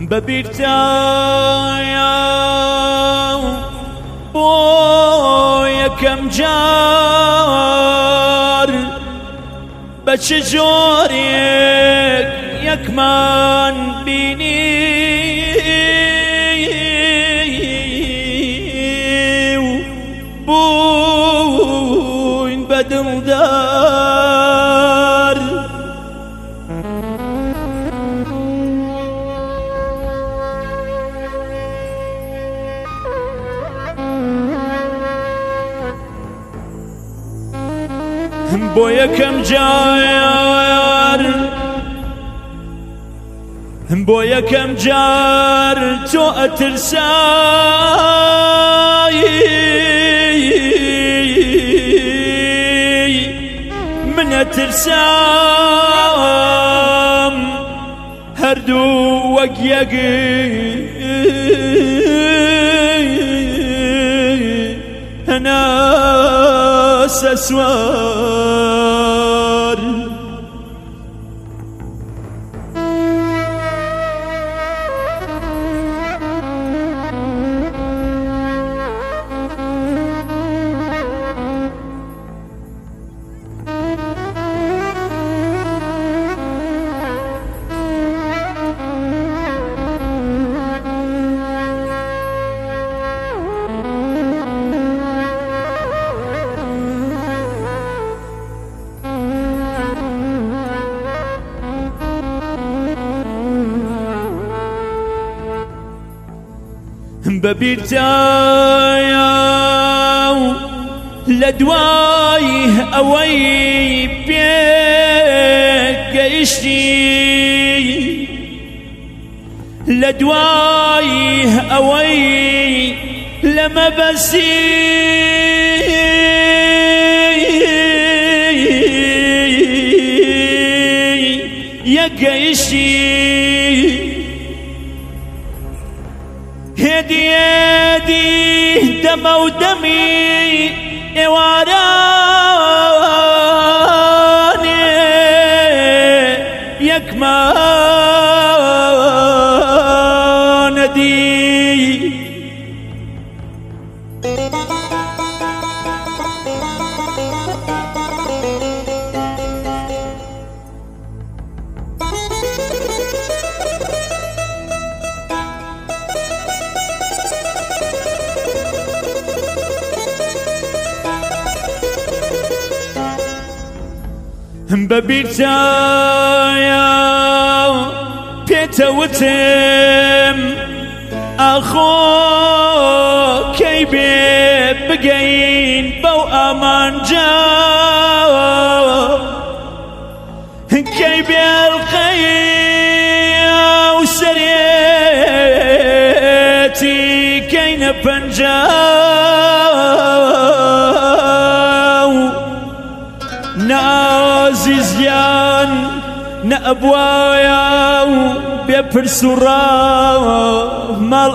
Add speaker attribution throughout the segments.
Speaker 1: بەبیرتایە بۆ یەکەم جار بە چ جۆرێک یەکمان بینی و بووین بە دڵدار بۆ یەکەم جار بۆ یەکەم جار تۆ ئەترسایی من ئەترسام هەردوو وەک یەک هەناسە سوار بەبیرتایە لە دوای ئەوەی پێگەیشتی لە دوای ئەوەی لە مەبەستی یەکگەیشتی هێدی دەمە و دەمی ئێوارانێ یەکمانەدی بەبیرتایە پێتەوتم ئەخۆ کەی بێ بگەین بەو ئامانجا کەی بێڵقەی و سەرێتی کەینە پەنجا نازیزیان نەئەبوایە و بێپرس و ماڵ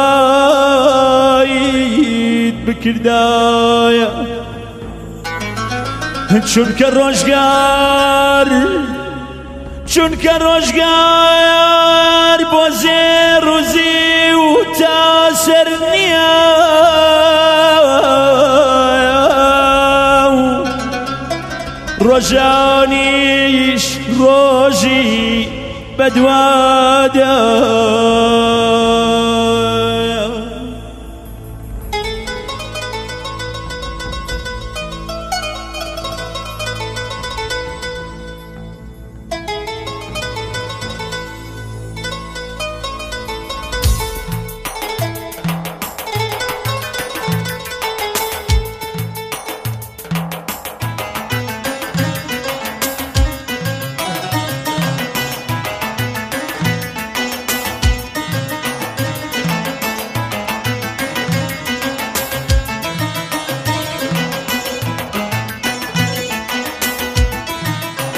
Speaker 1: ئاوایت بکردایە چونکە ڕۆژگار بۆ زێر و زی و تاسەر نییە ڕۆژانیش ڕۆژی بەدوادە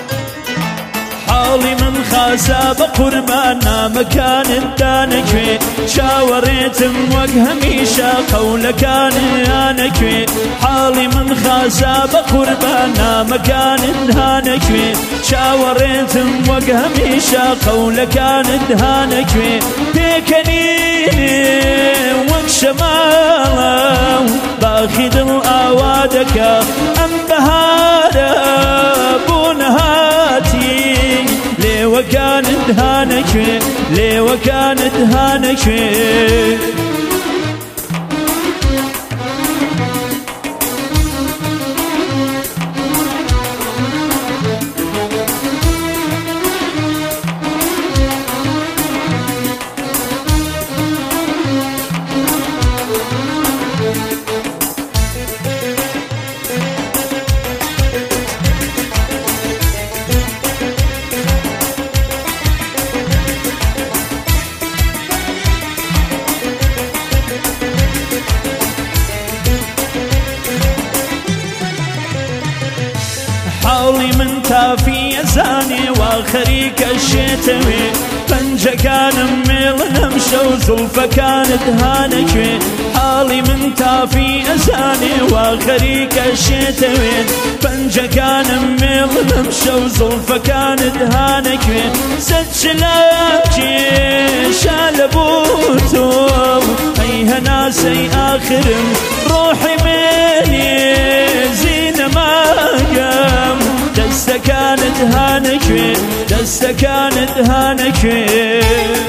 Speaker 1: حاڵی من خاسا بە قوربان نامەکانت دانەکوێ شاوريتم وقهميشا قولكان هانكوي حالي من خاسا بقربانا مكان هانكوي شاوريتم وقهميشا قولكان هانكوي بيكنيني وكشمالا باخد الأوادك أم بهارا بونهاتي لي وكان دهانك لي وكان دهانك حاولي من تافي زاني واخريك الشتوي فنجة كان ميل نمشى وزلفة كانت هانكوي حالي من تافي زاني واخريك الشتوي فنجة كان ميل نمشى وزلفة كانت هانكوي سجلاكي شالبوتو ايها ناسي اخرم روحي مني زين ما قام دسة كانت هانكوي دسة كانت هانكوي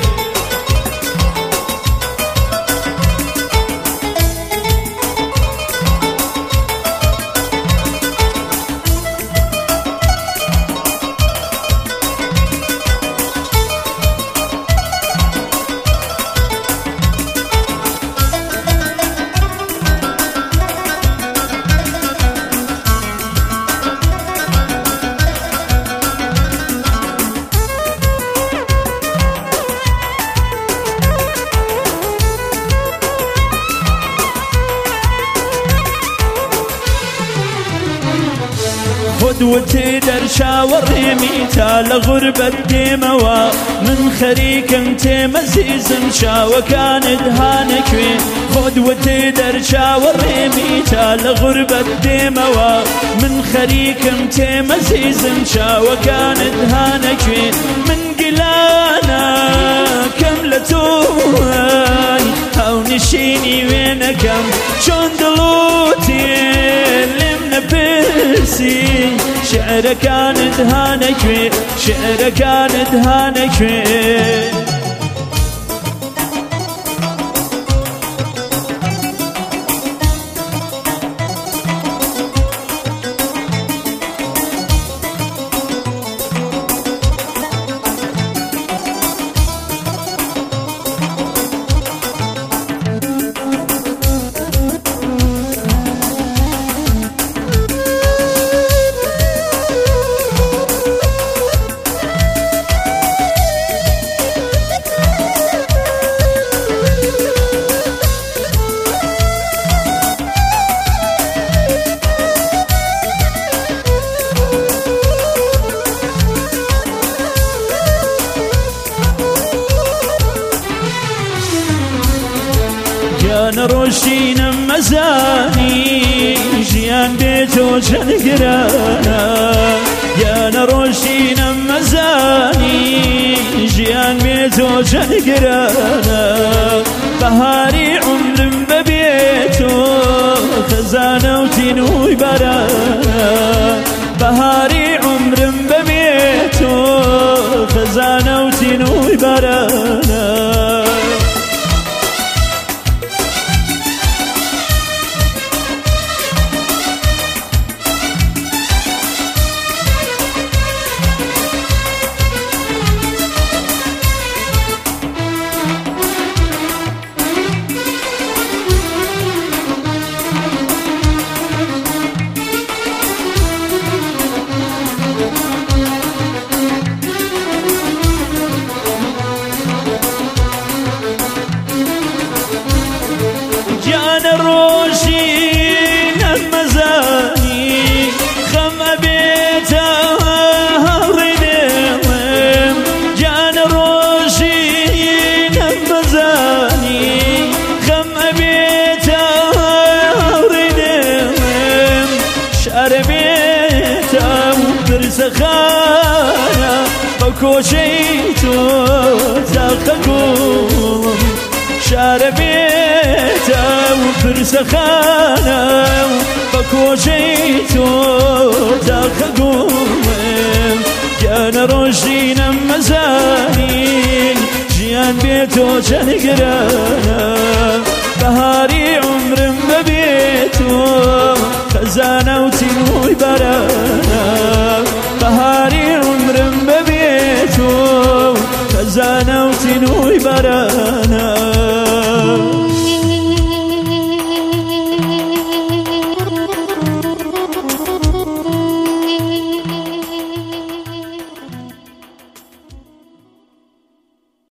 Speaker 1: خدوتي درشا وريمي تال غربة ديموا من خريك انت مزيز مشا وكان دهانكوي خدوتي درشا وريمي تال غربة ديموا من خريك انت مزيز مشا وكان دهانكوي من قلانا كملتوي او نشيني وينكم شون دلوتي لمنا بلسي شعر كانت هانكوي شعر كانت هانكوي جان روشين مزاني جيان بيتو جنقرانا جان روشين مزاني جيان بيتو جنقرانا بهاري عمر ببيتو خزانة وتنوي برانا بهاري عمر ببيتو خزانة وتنوي برانا شاربيتا وبرزخانا وكوشيتو تاخكم شاربيتا وبرزخانا وكوشيتو تاخكم كان روشينا مزانين جيان بيتو جنقرانا بهاري عمر ببيتو خزانة وتنوي برانا بهاري عمر ببيتو خزانة وتنوي برانا